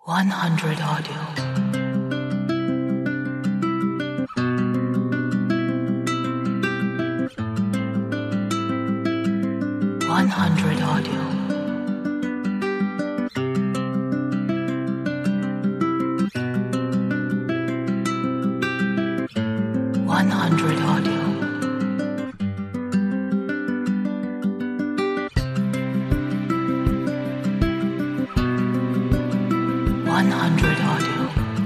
100 Audio. 100 Audio. 100 Audio. 100 Audio.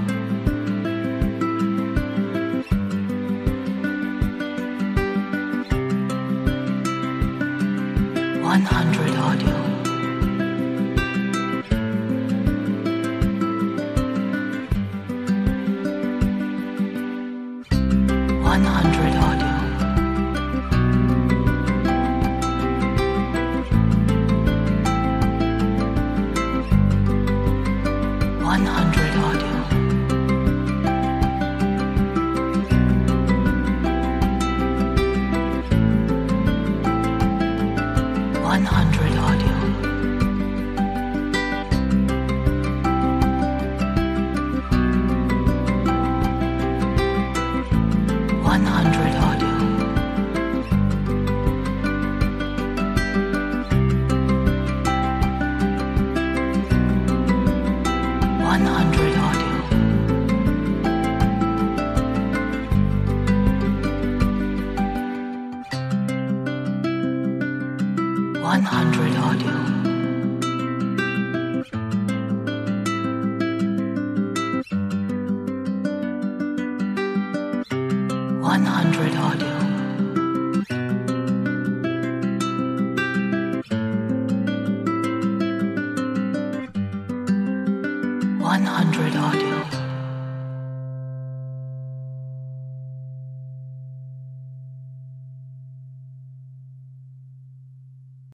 100 Audio. 100 Audio. 100 Audio. 100 Audio. 100 Audio. 100 Audio. 100 Audio. 100 Audio. 100 Audio.